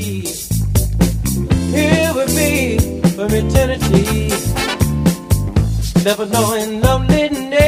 be here with me for eternity. Never knowing loneliness.